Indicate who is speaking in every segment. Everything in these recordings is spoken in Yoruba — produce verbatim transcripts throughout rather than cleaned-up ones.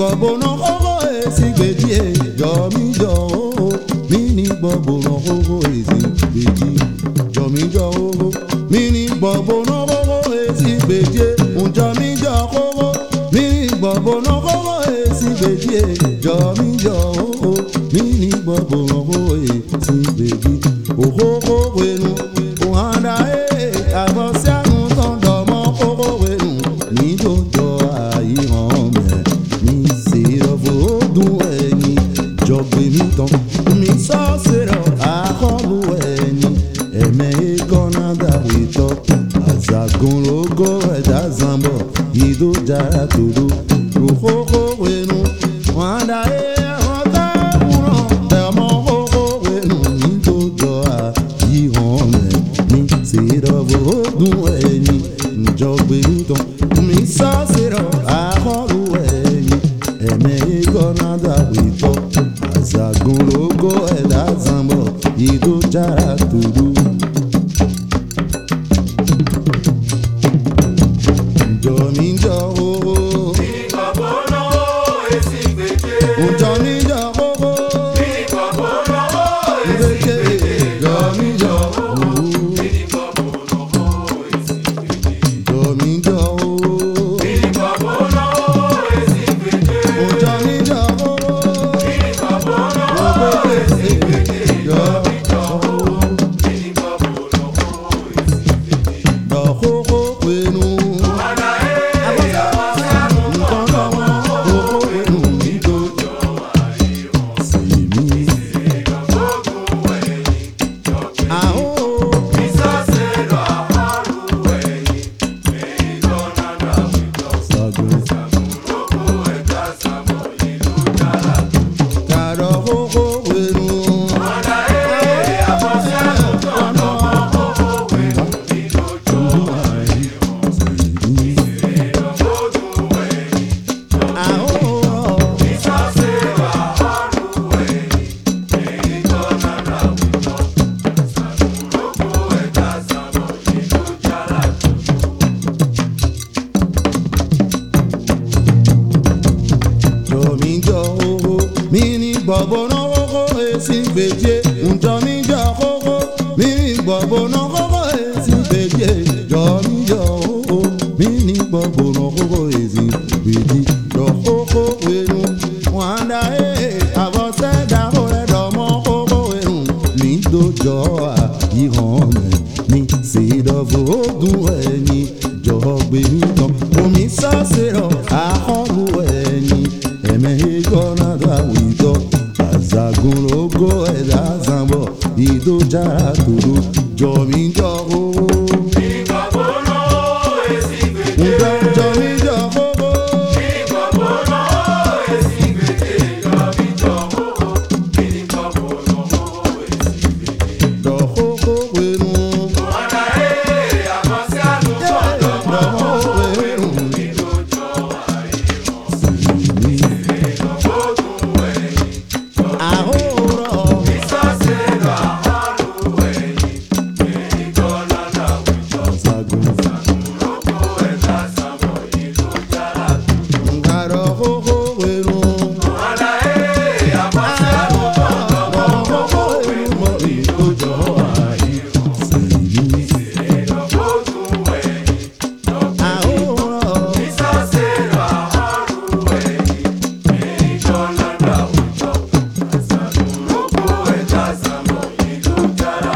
Speaker 1: gbọ̀bọ̀ náà kókó èsì gbèjì jọ mi jọ o mi ní gbọ̀bọ̀ náà kókó èsì gbèjì jọ mi jọ o mi ní gbọ̀bọ̀ náà kókó èsì gbèjì jọ mi jọ kókó mi ní gbọ̀bọ̀ náà kókó èsì gbèjì jọ mi jọ o mi ní gbọ̀bọ̀ náà kókó èsì gbèjì òkókó wẹnu òhàndà ẹ̀ àbọ̀sí àrùn tó ń dọ̀mọ́ kókó wẹnu ní tó jọ àyè hàn mẹ́ ní sèrọ̀fọ̀ ọdún ẹni jọ̀gbìn mi tán mi sọ sèrọ̀ àkọlù ẹni ẹ̀mẹ́ ìkànnà dàwí tọ́ àzàgùn lógo ẹ̀dá zambọ̀ ìdó jára tòdó òkókó wẹnu òhàndà ẹ̀ àwọn táwùrọ̀ dẹ̀mọ́ kókó wẹnu ní tó jọ àyè hàn mẹ́ ní sèrọ̀fọ̀ ọdún ẹni jọ̀gbìn mi tán mi sọ sèrọ̀ àkọlù ẹni ẹ̀mẹ́ ìkànnà dàwí tọ́ àzàgùn lógo ẹ̀dá zambọ̀ ìdó jára tòdó. Jọ mi jọ o.
Speaker 2: Mi gbọ̀bọ̀ náà èsì gbèjì.
Speaker 1: Jọ mi jọ o.
Speaker 2: Mi gbọ̀bọ̀ náà èsì gbèjì.
Speaker 1: Jọ mi jọ o.
Speaker 2: Mi gbọ̀bọ̀ náà èsì gbèjì.
Speaker 1: Jọ mi jọ o.
Speaker 2: Mi gbọ̀bọ̀ náà èsì gbèjì.
Speaker 1: Jọ mi jọ o.
Speaker 2: Mi gbọ̀bọ̀ náà èsì gbèjì.
Speaker 1: Jọ mi jọ o.
Speaker 2: Mi gbọ̀bọ̀ náà èsì gbèjì.
Speaker 1: Jọ kókó pẹ̀lú.
Speaker 2: Ọ̀nà ẹ̀ àbọ̀sí àrùn tó ń dọ̀mọ́ kókó wẹnu ní tó jọ àyè hàn.
Speaker 1: Sí mi.
Speaker 2: Ìgbàgbọ́gùn ẹ̀yìn jọ̀gbìn.
Speaker 1: Àhó.
Speaker 2: Mi sọ sèrọ̀ àkọlù ẹ̀yìn. Ẹ̀yìn lọ́nà dàwí tọ́.
Speaker 1: Sàgùn.
Speaker 2: Lóko ẹ̀dá sàmọ̀ ìlú jára.
Speaker 1: Kàrọ̀ kókó pẹ̀lú.
Speaker 2: Ọ̀nà ẹ̀ àbọ̀sí àrùn tó ń dọ̀mọ́ kókó wẹnu ní tó jọ àyè hàn. Ìgbàgbọ́gùn ẹ̀yìn jọ̀gbìn.
Speaker 1: Àhó.
Speaker 2: Mi sọ sèrọ̀ àkọlù ẹ̀yìn. Ẹ̀yìn lọ́nà dàwí tọ́. Lóko ẹ̀dá sàmọ̀ ìlú jára.
Speaker 1: Jọ mi jọ o, mi ní gbọ̀bọ̀ náà kókó èsì gbèjì. Jọ mi jọ kókó, mi ní gbọ̀bọ̀ náà kókó èsì gbèjì. Jọ mi jọ o, mi ní gbọ̀bọ̀ náà kókó èsì gbèjì. Jọ kókó wẹnu, wọn dá ẹ̀ àbọ̀sẹ̀ dàbọ̀ rẹ̀ dọ̀mọ́ kókó wẹnu. Mi tó jọ àyíhàn mẹ́ ní sèdọ̀fọ̀ ọdún ẹni jọ gbé mi tán. Omi sọ́sẹ̀rọ̀ àkọlù ẹni ẹ̀mẹ́ ìkọ́nà dàwí tọ́ àzàgùn lógo ẹ̀dá zambọ̀ ìdó jára tòdó. Jọ mi jọ o.
Speaker 2: Ìgbàgbọ́ náà èsì gbèjì.
Speaker 1: Jọ jọ mi jọ kókó.
Speaker 2: Ìgbàgbọ́ náà èsì gbèjì. Jọ mi jọ kókó. Ìgbàgbọ́ náà èsì gbèjì.
Speaker 1: Jọ kókó wẹnu.
Speaker 2: Ọ̀nà ẹ̀ àbọ̀sí àrùn tó ń dọ̀mọ́ kókó wẹnu ní tó jọ àyè hàn. Ìgbàgbọ́gùn ẹ̀yìn jọ̀gbìn.
Speaker 1: Àhórọ̀.
Speaker 2: Mi sọ sèrọ̀ àkọlù ẹ̀yìn. Ẹ̀yìn lọ́nà dàwí tọ́.
Speaker 1: Àzàgùn.
Speaker 2: Lóko ẹ̀dá sàmọ̀ ìlú jára.
Speaker 1: Kàrọ̀ kókó wẹnu.
Speaker 2: Ọ̀nà ẹ̀ àbọ̀sí àrùn tó ń dọ̀mọ́ kókó wẹnu ní tó jọ àyè hàn. Ìgbàgbọ́gùn ẹ̀yìn jọ̀gbìn.
Speaker 1: Àhórọ̀.
Speaker 2: Mi sọ sèrọ̀ àkọlù ẹ̀yìn. Ẹ̀yìn lọ́nà dàwí tọ́. Lóko ẹ̀dá sàmọ̀ ìlú jára.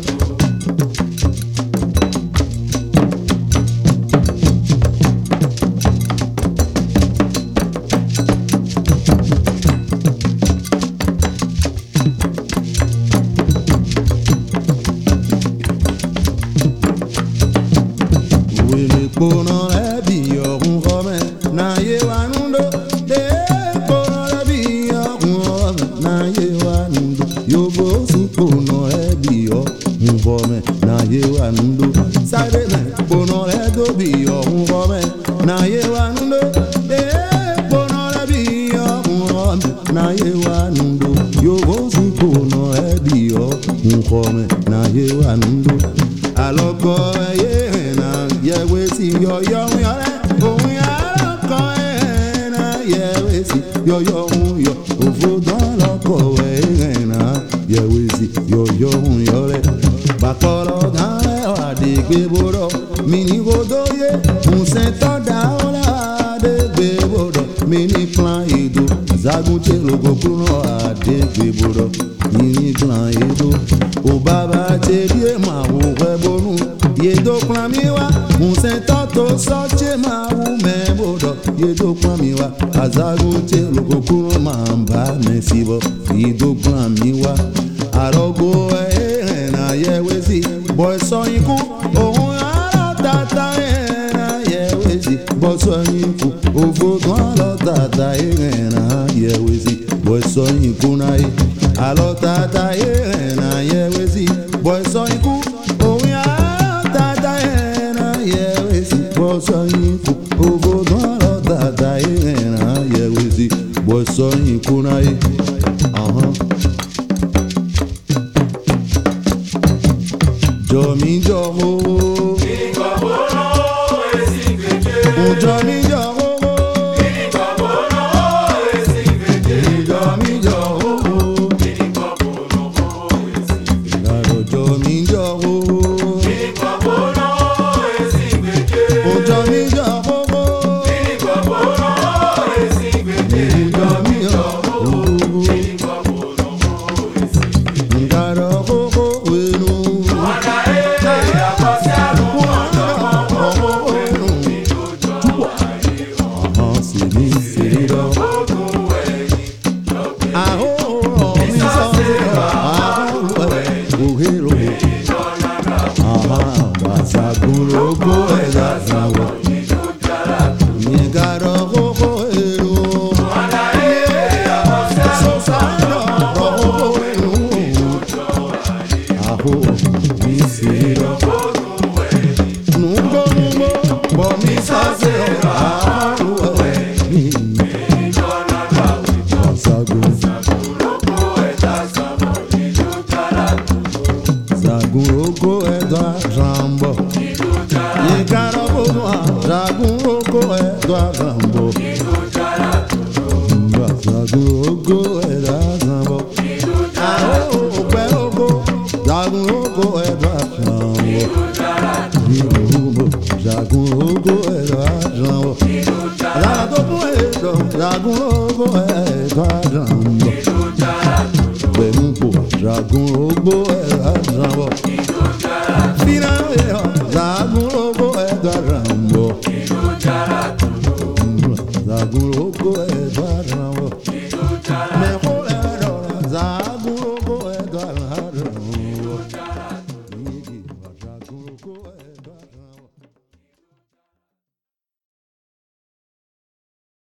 Speaker 1: Wele kpona rẹ bi ọkun kọmẹ n'ayé wa nundo. De kpona rẹ bi ọkun kọmẹ n'ayé wa nundo. Yobo si kpona rẹ bi ọkun kọmẹ n'ayé wa nundo. Sáré mẹ kpona rẹ do bi ọkun kọmẹ n'ayé wa nundo. De kpona rẹ bi ọkun kọmẹ n'ayé wa nundo. Yobo si kpona rẹ bi ọkun kọmẹ n'ayé wa nundo. Alọgbọ ẹyẹ rẹ na yẹwe si yọyọ ń yọrẹ òun yàrá kọ ẹ na yẹwe yewezi yoyo yo ovodo loko wena yewezi yoyo yore bakoro dale wa de gbeboro mini godoye unse to da ola de gbeboro mini plan edo zagun te logo kuno ade gbeboro mini plan edo o baba te die ma wo gbebonu yedo plan mi wa unse to to so che ma wu me bodo yedo plan mi wa azagun te logo kuno ma ba me sibo yedo plan mi wa arogo e na yewezi boy so yiku ohun ara tata e na yewezi boy so yiku ovogun alo tata e na yewezi boy so yiku na e alo tata e na yewezi boy so yiku ohun ara tata e na yewezi boy so yiku ovogun alo tata e na yewezi boy so yiku na e uh-huh. Jomi joho,
Speaker 2: Ìgbàgbọ́nà èsì gbèjé.
Speaker 1: Jomi joho,
Speaker 2: Ìgbàgbọ́nà èsì gbèjé.
Speaker 1: Jomi joho,
Speaker 2: Ìgbàgbọ́nà èsì gbèjé.
Speaker 1: Laro Jomi joho,
Speaker 2: Ìgbàgbọ́nà èsì gbèjé.
Speaker 1: Jomi joho,
Speaker 2: Ìgbàgbọ́nà èsì gbèjé.
Speaker 1: Jomi joho,
Speaker 2: Ìgbàgbọ́nà èsì gbèjé.
Speaker 1: Ngaro koko wenu,
Speaker 2: Wàdà èdè àkọsí àlùkò ọ̀dọ́mọ owó wẹ̀rù nínú ọjọ́ ayé ọ̀.
Speaker 1: ah siri siri do,
Speaker 2: Ogun ẹ̀yìn lọ́gbẹ̀ẹ́.
Speaker 1: aho mi so se, aho ohero, aha basaguro go eza zawo, ngaro koko wenu. So sano roho wenu, aho mi siro. Nungo nungo, bo mi sase aho mi. Sagu, sagu oko edo ajambo. Yekaro bono sagu oko edo ajambo. Sagu oko edo ajambo. Aho ope oko, sagu oko edo ajambo. Jagun ogo ẹ̀rọ àjànwọ̀. Àlàra tó kún èdò jagun ogo ẹ̀rọ àjànwọ̀. Pẹ̀lú pò jagun ogo ẹ̀rọ àjànwọ̀.